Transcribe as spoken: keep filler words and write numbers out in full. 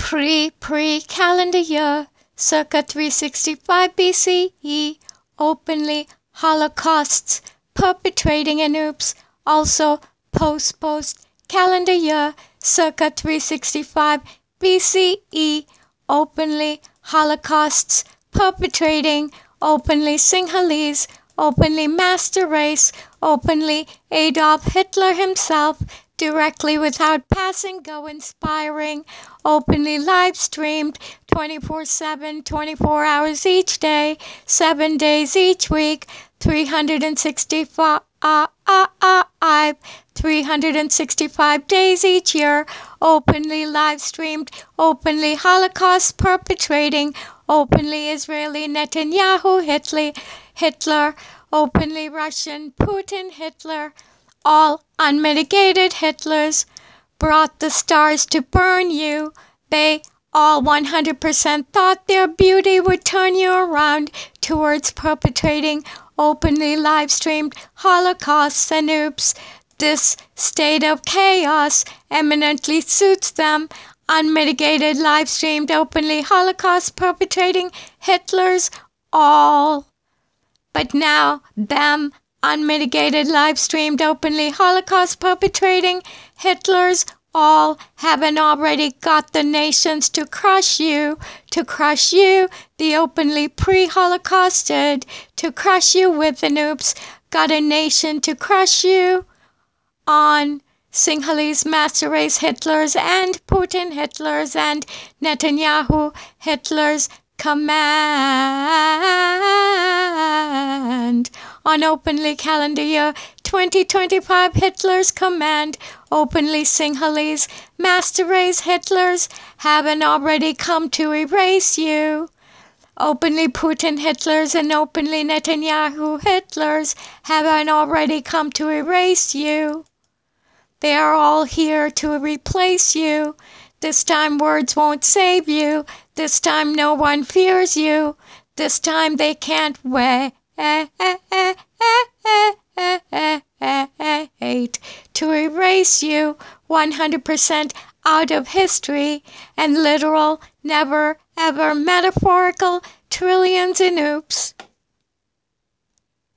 Pre-pre-calendar year, circa three sixty-five B C E, openly holocausts perpetrating in oops. Also post-post calendar year, circa three sixty-five B C E, openly holocausts perpetrating, openly Sinhalese, openly master race, openly Adolf Hitler himself, directly without passing go inspiring, openly live streamed twenty-four seven, twenty-four hours each day, seven days each week, three hundred sixty-five, uh, uh, uh, uh, three hundred sixty-five days each year, openly live streamed, openly Holocaust perpetrating, openly Israeli Netanyahu Hitler, Hitler, openly Russian Putin Hitler, all unmitigated Hitlers brought the stars to burn you. They all one hundred percent thought their beauty would turn you around towards perpetrating openly live-streamed holocausts and oops. This state of chaos eminently suits them. Unmitigated live-streamed openly Holocaust perpetrating Hitlers all. But now, them unmitigated live-streamed openly Holocaust perpetrating Hitlers all haven't already got the nations to crush you, to crush you, the openly pre-Holocausted, to crush you with an oops, got a nation to crush you on Sinhalese master race Hitlers and Putin Hitlers and Netanyahu Hitlers command. On openly calendar year twenty twenty-five Hitler's command, openly Sinhalese master race Hitlers haven't already come to erase you. Openly Putin Hitlers and openly Netanyahu Hitlers haven't already come to erase you. They are all here to replace you. This time words won't save you. This time no one fears you. This time they can't wait to erase you one hundred percent out of history and literal, never ever metaphorical trillions in oops.